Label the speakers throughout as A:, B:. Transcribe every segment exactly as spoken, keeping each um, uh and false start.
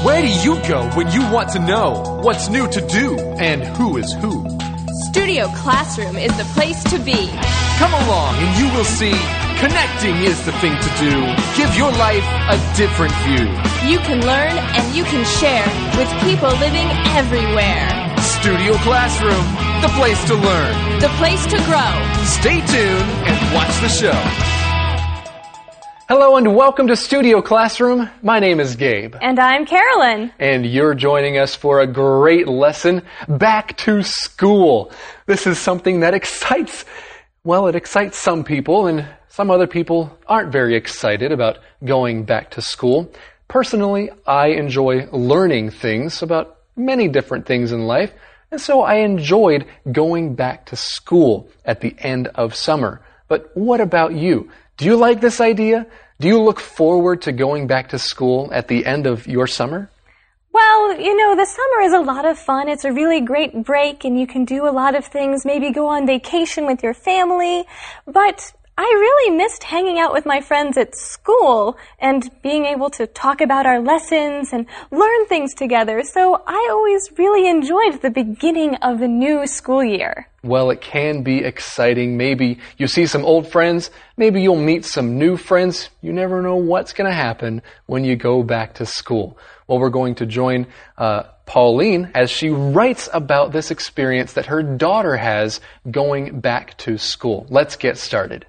A: Where do you go when you want to know what's new to do and who is who?
B: Studio Classroom is the place to be.
A: Come along and you will see connecting is the thing to do. Give your life a different view.
B: You can learn and you can share with people living everywhere.
A: Studio Classroom, the place to learn,
B: the place to grow.
A: Stay tuned and watch the show.
C: Hello and welcome to Studio Classroom. My name is Gabe.
B: And I'm Carolyn.
C: And you're joining us for a great lesson, Back to School. This is something that excites, well, it excites some people, and some other people aren't very excited about going back to school. Personally, I enjoy learning things about many different things in life, and so I enjoyed going back to school at the end of summer. But what about you? Do you like this idea? Do you look forward to going back to school at the end of your summer?
D: Well, you know, the summer is a lot of fun. It's a really great break, and you can do a lot of things, maybe go on vacation with your family. But I really missed hanging out with my friends at school and being able to talk about our lessons and learn things together. So I always really enjoyed the beginning of the new school year.
C: Well, it can be exciting. Maybe you see some old friends. Maybe you'll meet some new friends. You never know what's going to happen when you go back to school. Well, we're going to join uh, Pauline as she writes about this experience that her daughter has going back to school. Let's get started.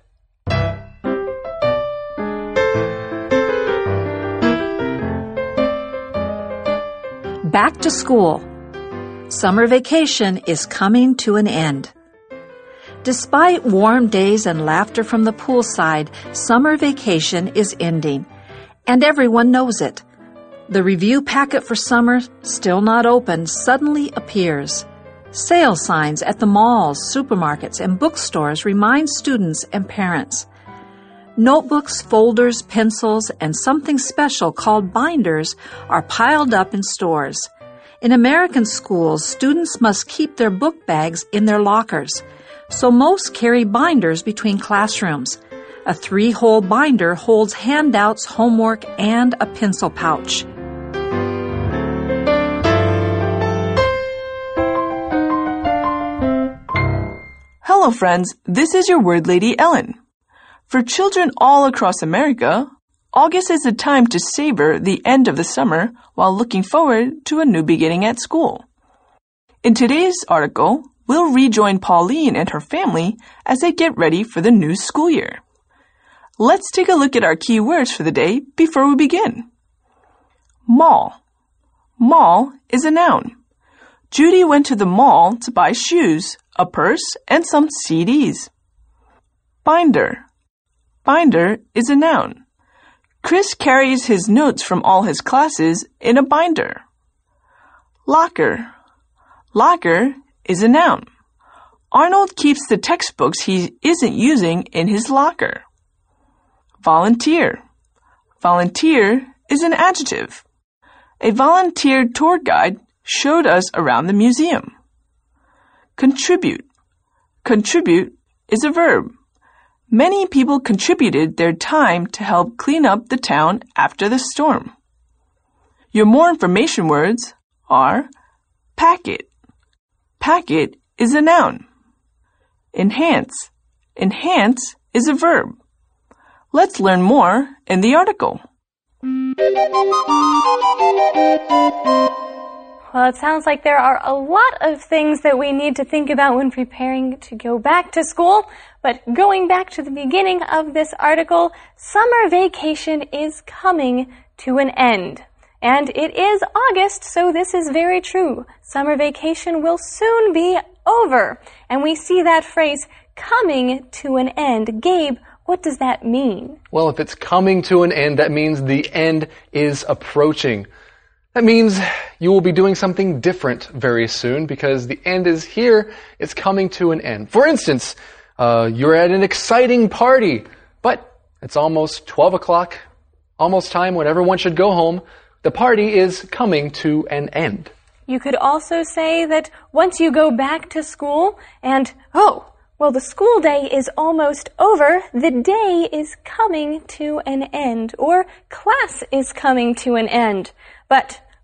E: Back to school. Summer vacation is coming to an end. Despite warm days and laughter from the poolside, summer vacation is ending, and everyone knows it. The review packet for summer, still not open, suddenly appears. Sale signs at the malls, supermarkets, and bookstores remind students and parents. Notebooks, folders, pencils, and something special called binders are piled up in stores. In American schools, students must keep their book bags in their lockers, so most carry binders between classrooms. A three-hole binder holds handouts, homework, and a pencil pouch.
F: Hello, friends. This is your word lady, Ellen. For children all across America, August is the time to savor the end of the summer while looking forward to a new beginning at school. In today's article, we'll rejoin Pauline and her family as they get ready for the new school year. Let's take a look at our key words for the day before we begin. Mall. Mall is a noun. Judy went to the mall to buy shoes, a purse, and some C Ds. Binder. Binder is a noun. Chris carries his notes from all his classes in a binder. Locker. Locker is a noun. Arnold keeps the textbooks he isn't using in his locker. Volunteer. Volunteer is an adjective. A volunteer tour guide showed us around the museum. Contribute. Contribute is a verb. Many people contributed their time to help clean up the town after the storm. Your more information words are packet. Packet is a noun. Enhance. Enhance is a verb. Let's learn more in the article.
D: Well, it sounds like there are a lot of things that we need to think about when preparing to go back to school. But going back to the beginning of this article, summer vacation is coming to an end. And it is August, so this is very true. Summer vacation will soon be over. And we see that phrase, coming to an end. Gabe, what does that mean?
C: Well, if it's coming to an end, that means the end is approaching. That means you will be doing something different very soon because the end is here. It's coming to an end. For instance, uh, you're at an exciting party, but it's almost twelve o'clock, almost time when everyone should go home. The party is coming to an end.
D: You could also say that once you go back to school and, oh, well, the school day is almost over, the day is coming to an end, or class is coming to an end. But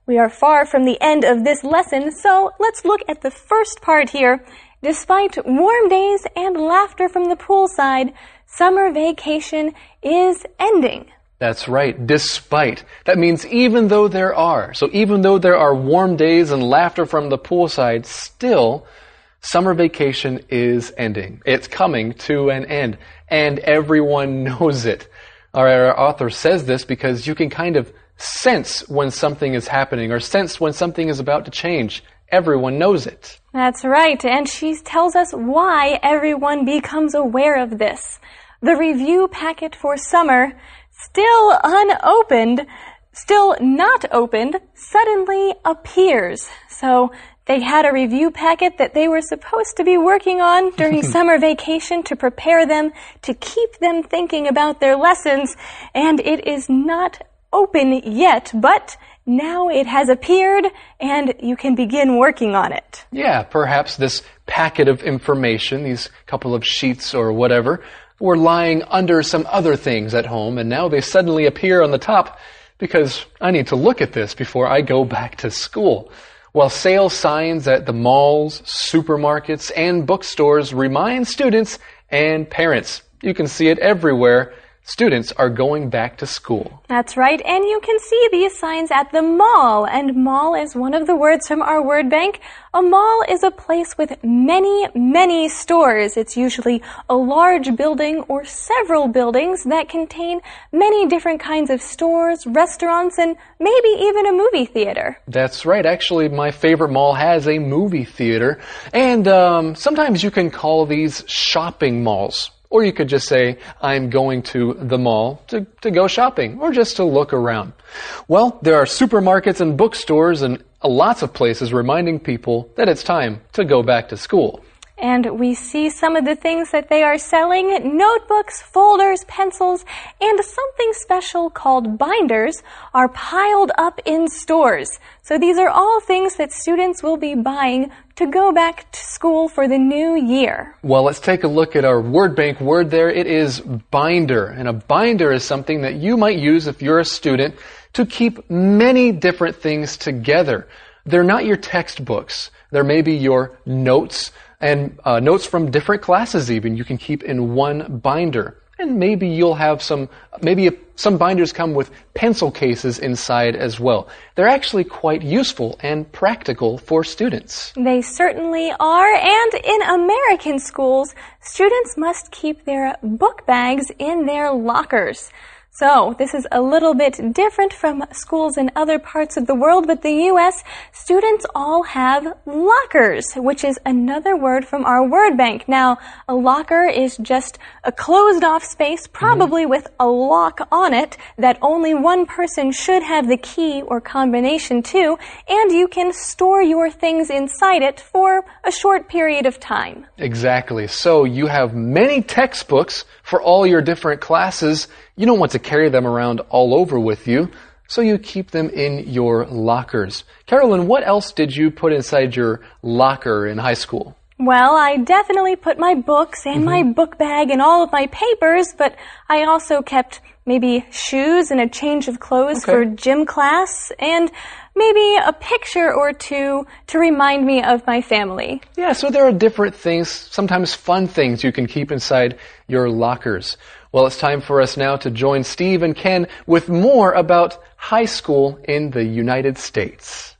D: We are far from the end of this lesson, so let's look at the first part here. Despite warm days and laughter from the poolside, summer vacation is ending.
C: That's right, despite. That means even though there are. So even though there are warm days and laughter from the poolside, still, summer vacation is ending. It's coming to an end, and everyone knows it. Our, our author says this because you can kind of sense when something is happening or sense when something is about to change. Everyone knows it.
D: That's right, and she tells us why everyone becomes aware of this. The review packet for summer, still unopened, still not opened, suddenly appears. So they had a review packet that they were supposed to be working on during summer vacation to prepare them, to keep them thinking about their lessons, and it is not open yet, but now it has appeared and you can begin working on it.
C: Yeah, perhaps this packet of information, these couple of sheets or whatever, were lying under some other things at home, and now they suddenly appear on the top because I need to look at this before I go back to school. While sale signs at the malls, supermarkets, and bookstores remind students and parents. You can see it everywhere. Students are going back to school.
D: That's right, and you can see these signs at the mall, and mall is one of the words from our word bank. A mall is a place with many, many stores. It's usually a large building or several buildings that contain many different kinds of stores, restaurants, and maybe even a movie theater.
C: That's right. Actually, my favorite mall has a movie theater, and um, sometimes you can call these shopping malls. Or you could just say, I'm going to the mall to, to go shopping, or just to look around. Well, there are supermarkets and bookstores and lots of places reminding people that it's time to go back to school.
D: And we see some of the things that they are selling. Notebooks, folders, pencils, and something special called binders are piled up in stores. So these are all things that students will be buying to go back to school for the new year.
C: Well, let's take a look at our word bank word there. It is binder. And a binder is something that you might use if you're a student to keep many different things together. They're not your textbooks. They're maybe your notes, and uh, notes from different classes even you can keep in one binder. And maybe you'll have some, maybe if some binders come with pencil cases inside as well. They're actually quite useful and practical for students.
D: They certainly are, and in American schools, students must keep their book bags in their lockers. So, this is a little bit different from schools in other parts of the world, but the U S students all have lockers, which is another word from our word bank. Now, a locker is just a closed-off space, probably mm-hmm. with a lock on it that only one person should have the key or combination to, and you can store your things inside it for a short period of time.
C: Exactly. So, you have many textbooks for all your different classes. You don't want to carry them around all over with you, so you keep them in your lockers. Carolyn, what else did you put inside your locker in high school?
D: Well, I definitely put my books and mm-hmm. my book bag and all of my papers, but I also kept maybe shoes and a change of clothes okay. for gym class, and maybe a picture or two to remind me of my family.
C: Yeah, so there are different things, sometimes fun things you can keep inside your lockers. Well, it's time for us now to join Steve and Ken with more about high school in the United States.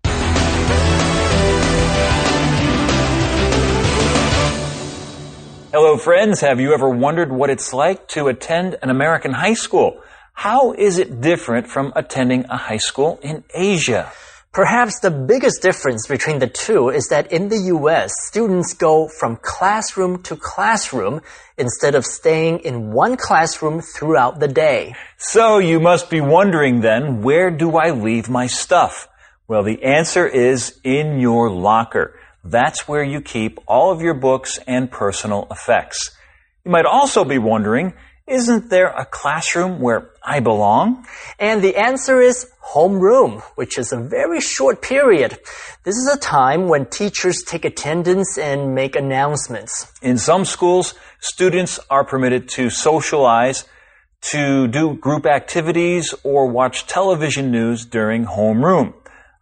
G: Hello, friends. Have you ever wondered what it's like to attend an American high school? How is it different from attending a high school in Asia?
H: Perhaps the biggest difference between the two is that in the U S, students go from classroom to classroom instead of staying in one classroom throughout the day.
G: So you must be wondering then, where do I leave my stuff? Well, the answer is in your locker. That's where you keep all of your books and personal effects. You might also be wondering, isn't there a classroom where I belong?
H: And the answer is homeroom, which is a very short period. This is a time when teachers take attendance and make announcements.
G: In some schools, students are permitted to socialize, to do group activities, or watch television news during homeroom.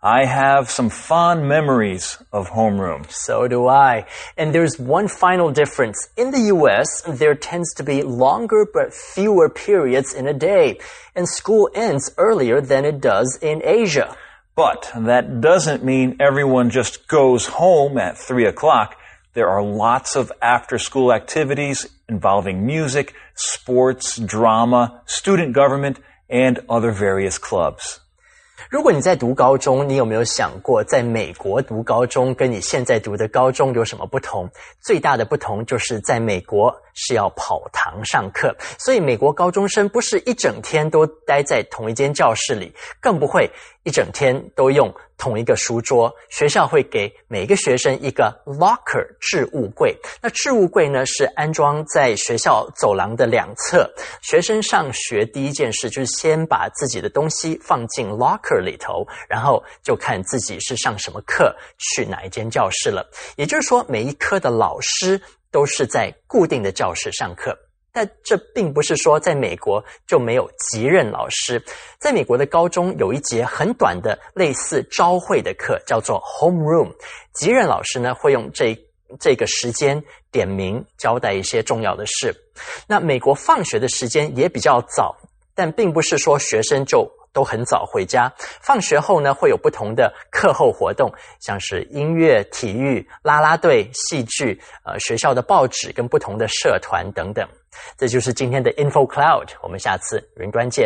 G: I have some fond memories of homeroom.
H: So do I. And there's one final difference. In the U S, there tends to be longer but fewer periods in a day, and school ends earlier than it does in Asia.
G: But that doesn't mean everyone just goes home at three o'clock. There are lots of after-school activities involving music, sports, drama, student government, and other various clubs.
H: 如果你在读高中，你有没有想过在美国读高中跟你现在读的高中有什么不同？最大的不同就是在美国是要跑堂上课，所以美国高中生不是一整天都待在同一间教室里，更不会一整天都用同一个书桌。学校会给每个学生一个 locker 置物柜，那置物柜呢是安装在学校走廊的两侧。学生上学第一件事就是先把自己的东西放进 locker 里头，然后就看自己是上什么课，去哪一间教室了。也就是说，每一科的老师都是在固定的教室上课。但这并不是说在美国就没有级任老师。在美国的高中有一节很短的类似朝会的课，叫做 homeroom。级任老师呢会用这这个时间点名交代一些重要的事。那美国放学的时间也比较早，但并不是说学生就都很早回家。放学后呢会有不同的课后活动，像是音乐、体育、啦啦队、戏剧、呃学校的报纸跟不同的社团等等。这就是今天的 Info Cloud， 我们下次云端见。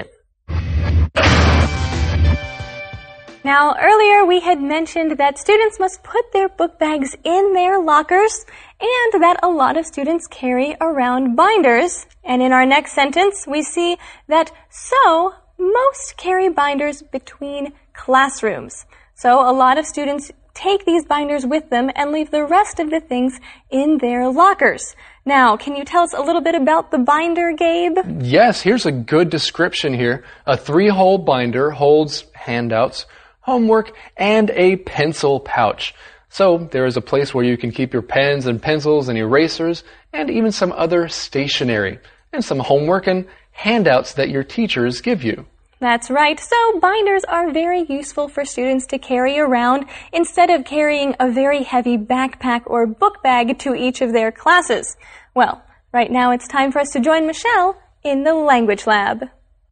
D: Now, earlier we had mentioned that students must put their book bags in their lockers and that a lot of students carry around binders. And in our next sentence, we see that so most carry binders between classrooms. So a lot of students take these binders with them and leave the rest of the things in their lockers. Now, can you tell us a little bit about the binder, Gabe?
C: Yes, here's a good description here. A three-hole binder holds handouts, homework, and a pencil pouch. So there is a place where you can keep your pens and pencils and erasers and even some other stationery and some homework and handouts that your teachers give you.
D: That's right. So binders are very useful for students to carry around instead of carrying a very heavy backpack or book bag to each of their classes. Well, right now it's time for us to join Michelle in the Language Lab.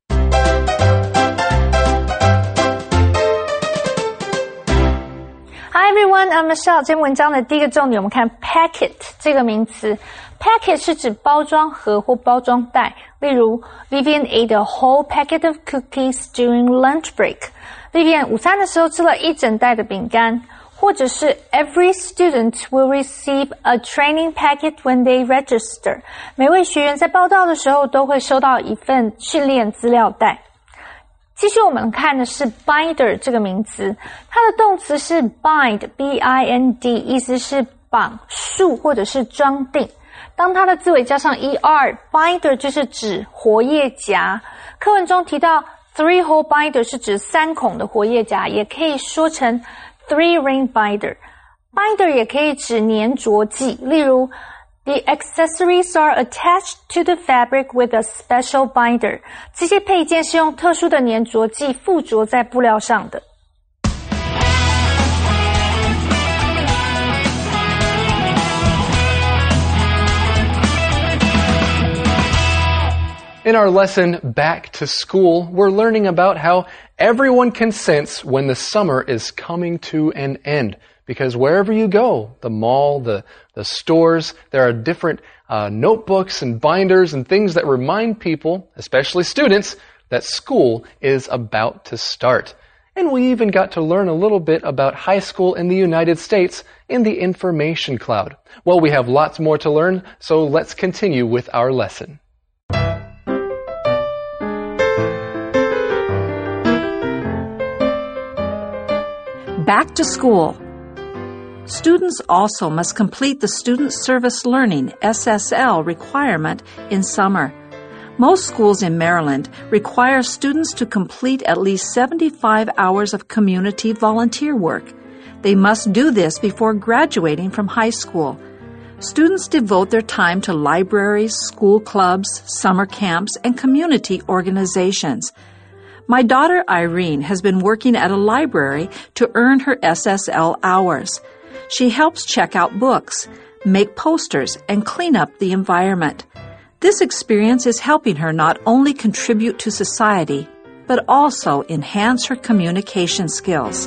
E: Hi everyone, I'm Michelle. 这篇文章的第一个重点，我们看 packet 这个名词。Packet 是指包装盒或包装袋，例如 Vivian ate a whole packet of cookies during lunch break. Vivian 午餐的时候吃了一整袋的饼干，或者是 Every student will receive a training packet when they register. 每位学员在报到的时候都会收到一份训练资料袋。继续我们看的是 binder 这个名词，它的动词是 bind, B I N D, 意思是绑、束或者是装订。当它的字尾加上 er, binder 就是指活页夹。课文中提到 three-hole binder 是指三孔的活页夹，也可以说成 three-ring binder. Binder 也可以指粘着剂，例如The accessories are attached to the fabric with a special binder. 这些配件是用特殊的粘着剂附着在布料上的。
C: In our lesson, Back to School, we're learning about how everyone can sense when the summer is coming to an end. Because wherever you go, the mall, the, the stores, there are different uh, notebooks and binders and things that remind people, especially students, that school is about to start. And we even got to learn a little bit about high school in the United States in the information cloud. Well, we have lots more to learn, so let's continue with our lesson.
E: Back to school. Students also must complete the Student Service Learning S S L requirement in summer. Most schools in Maryland require students to complete at least seventy-five hours of community volunteer work. They must do this before graduating from high school. Students devote their time to libraries, school clubs, summer camps, and community organizations. My daughter Irene has been working at a library to earn her S S L hours. She helps check out books, make posters, and clean up the environment. This experience is helping her not only contribute to society, but also enhance her communication skills.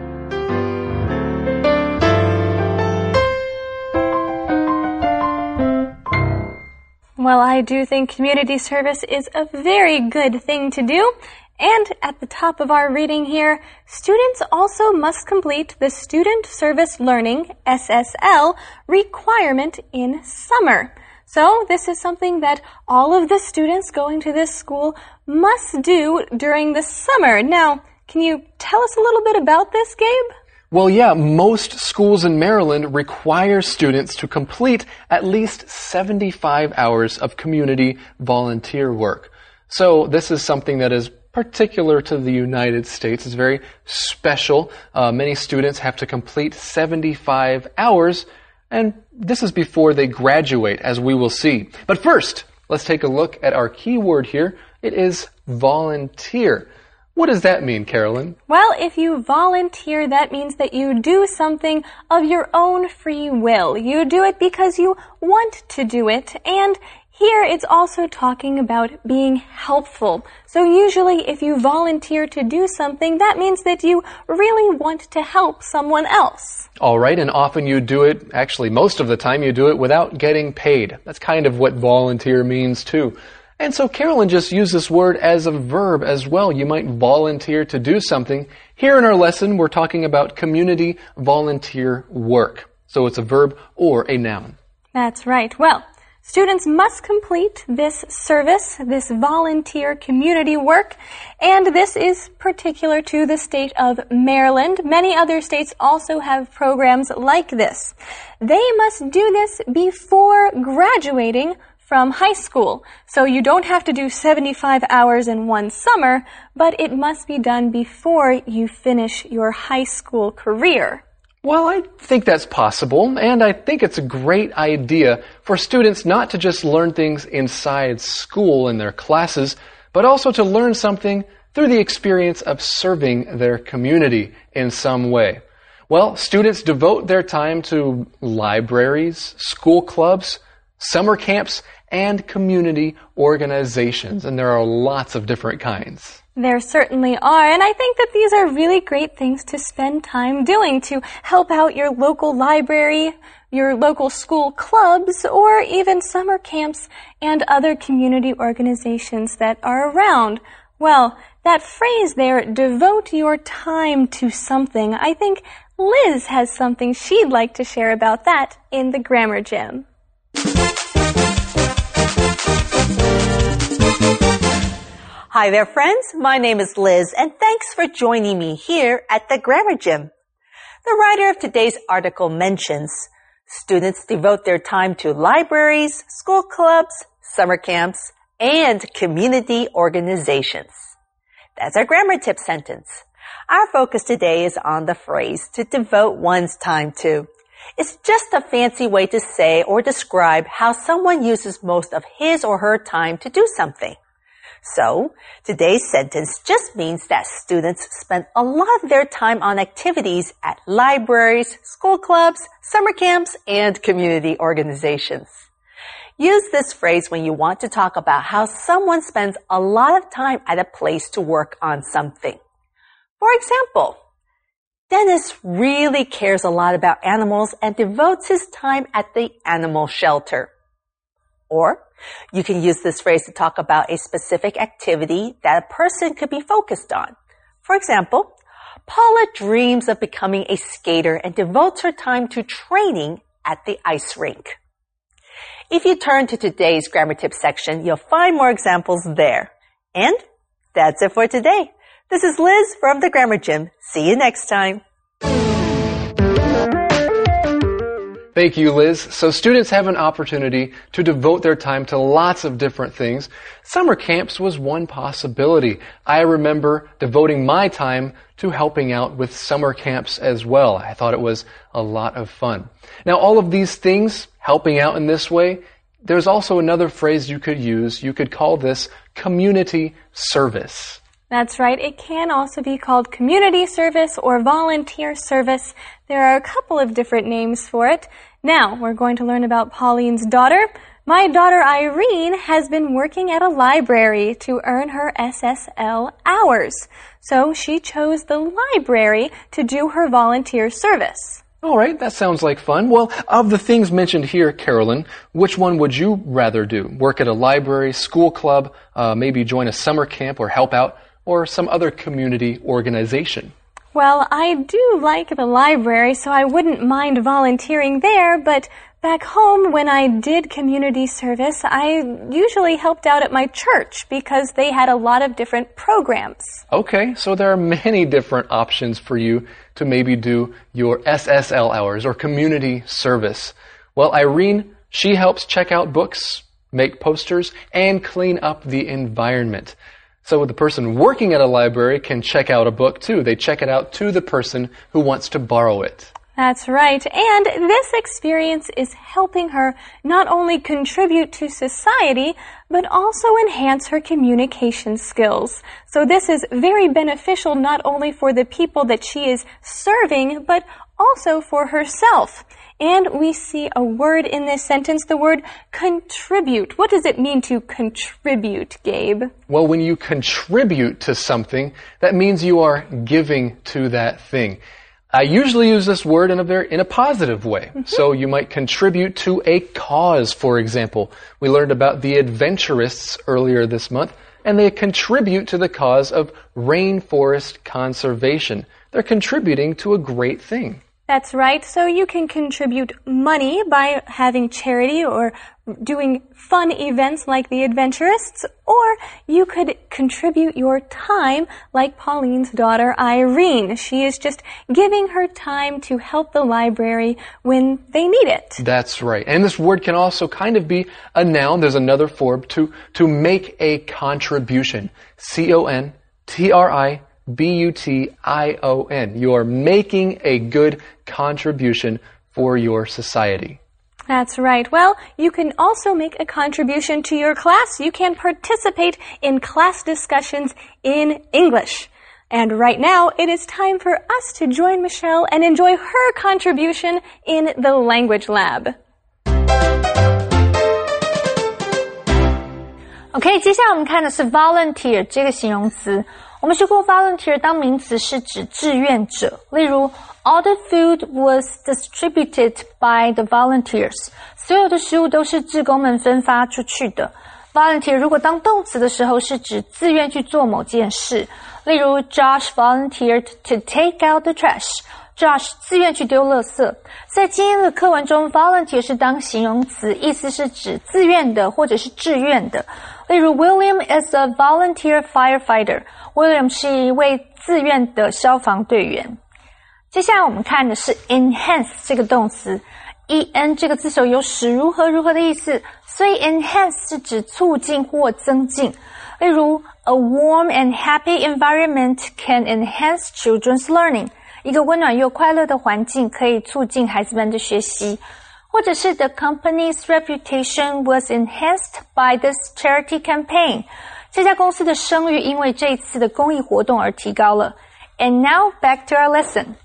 D: Well, I do think community service is a very good thing to do. And at the top of our reading here, students also must complete the Student Service Learning, S S L, requirement in summer. So this is something that all of the students going to this school must do during the summer. Now, can you tell us a little bit about this, Gabe?
C: Well, yeah, most schools in Maryland require students to complete at least seventy-five hours of community volunteer work. So this is something that is particular to the United States. It's very special. Uh, many students have to complete seventy-five hours, and this is before they graduate, as we will see. But first, let's take a look at our key word here. It is volunteer. What does that mean, Carolyn?
D: Well, if you volunteer, that means that you do something of your own free will. You do it because you want to do it, and here it's also talking about being helpful. So usually if you volunteer to do something, that means that you really want to help someone else.
C: All right, and often you do it, actually most of the time you do it without getting paid. That's kind of what volunteer means too. And so Carolyn just used this word as a verb as well. You might volunteer to do something. Here in our lesson, we're talking about community volunteer work. So it's a verb or a noun.
D: That's right. Well, students must complete this service, this volunteer community work, and this is particular to the state of Maryland. Many other states also have programs like this. They must do this before graduating from high school. So you don't have to do seventy-five hours in one summer, but it must be done before you finish your high school career.
C: Well, I think that's possible, and I think it's a great idea for students not to just learn things inside school in their classes, but also to learn something through the experience of serving their community in some way. Well, students devote their time to libraries, school clubs, summer camps, and community organizations, and there are lots of different kinds.
D: There certainly are, and I think that these are really great things to spend time doing, to help out your local library, your local school clubs, or even summer camps and other community organizations that are around. Well, that phrase there, devote your time to something, I think Liz has something she'd like to share about that in the Grammar Gym.
I: Hi there, friends. My name is Liz, and thanks for joining me here at the Grammar Gym. The writer of today's article mentions students devote their time to libraries, school clubs, summer camps, and community organizations. That's our grammar tip sentence. Our focus today is on the phrase to devote one's time to. It's just a fancy way to say or describe how someone uses most of his or her time to do something. So, today's sentence just means that students spend a lot of their time on activities at libraries, school clubs, summer camps, and community organizations. Use this phrase when you want to talk about how someone spends a lot of time at a place to work on something. For example, Dennis really cares a lot about animals and devotes his time at the animal shelter. Or, you can use this phrase to talk about a specific activity that a person could be focused on. For example, Paula dreams of becoming a skater and devotes her time to training at the ice rink. If you turn to today's grammar tip section, you'll find more examples there. And that's it for today. This is Liz from the Grammar Gym. See you next time.
C: Thank you, Liz. So students have an opportunity to devote their time to lots of different things. Summer camps was one possibility. I remember devoting my time to helping out with summer camps as well. I thought it was a lot of fun. Now, all of these things, helping out in this way, there's also another phrase you could use. You could call this community service.
D: That's right. It can also be called community service or volunteer service. There are a couple of different names for it. Now, we're going to learn about Pauline's daughter. My daughter Irene has been working at a library to earn her S S L hours. So she chose the library to do her volunteer service.
C: All right, that sounds like fun. Well, of the things mentioned here, Carolyn, which one would you rather do? Work at a library, school club, uh, maybe join a summer camp or help out, or some other community organization?
D: Well, I do like the library, so I wouldn't mind volunteering there, but back home when I did community service, I usually helped out at my church because they had a lot of different programs.
C: Okay, so there are many different options for you to maybe do your S S L hours or community service. Well, Irene, she helps check out books, make posters, and clean up the environment. So the person working at a library can check out a book too. They check it out to the person who wants to borrow it.
D: That's right. And this experience is helping her not only contribute to society, but also enhance her communication skills. So this is very beneficial not only for the people that she is serving, but also for herself. And we see a word in this sentence, the word contribute. What does it mean to contribute, Gabe?
C: Well, when you contribute to something, that means you are giving to that thing. I usually use this word in a very in a positive way. Mm-hmm. So you might contribute to a cause, for example. We learned about the Adventurists earlier this month, and they contribute to the cause of rainforest conservation. They're contributing to a great thing.
D: That's right. So you can contribute money by having charity or doing fun events like the Adventurists, or you could contribute your time like Pauline's daughter Irene. She is just giving her time to help the library when they need it.
C: That's right. And this word can also kind of be a noun. There's another form to, to make a contribution. C O N T R I B U T I O N. You are making a good contribution for your society.
D: That's right. Well, you can also make a contribution to your class. You can participate in class discussions in English. And right now, it is time for us to join Michelle and enjoy her contribution in the Language Lab.
J: OK， 接下来我们看的是 volunteer 这个形容词。我们学过 volunteer 当名词是指志愿者，例如 all the food was distributed by the volunteers， 所有的食物都是志工们分发出去的。volunteer 如果当动词的时候是指自愿去做某件事，例如 Josh volunteered to take out the trash。Josh 自愿去丢垃圾。在今天的课文中 volunteer 是当形容词，意思是指自愿的或者是志愿的。例如 William is a volunteer firefighter。 William 是一位自愿的消防队员。接下来我们看的是 enhance 这个动词。en 这个字首有使如何如何的意思，所以 enhance 是指促进或增进。例如 A warm and happy environment can enhance children's learning。一个温暖又快乐的环境可以促进孩子们的学习。或者是 The company's reputation was enhanced by this charity campaign。这家公司的声誉因为这一次的公益活动而提高了。And now back to our lesson.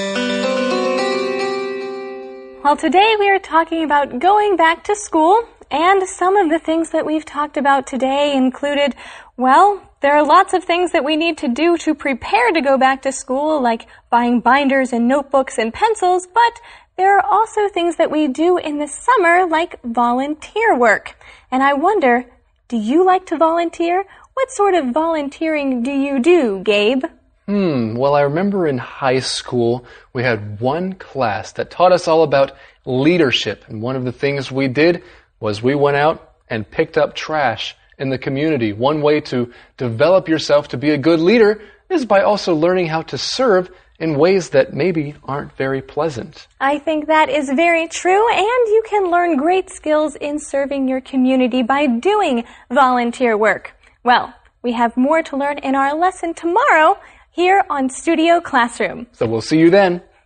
D: Well, today we are talking about going back to school, and some of the things that we've talked about today included, well, there are lots of things that we need to do to prepare to go back to school, like buying binders and notebooks and pencils, but there are also things that we do in the summer, like volunteer work. And I wonder, do you like to volunteer? What sort of volunteering do you do, Gabe?
C: Hmm, well, I remember in high school, we had one class that taught us all about leadership. And one of the things we did was we went out and picked up trash in the community. One way to develop yourself to be a good leader is by also learning how to serve in ways that maybe aren't very pleasant.
D: I think that is very true, and you can learn great skills in serving your community by doing volunteer work. Well, we have more to learn in our lesson tomorrow here on Studio Classroom.
C: So we'll see you then.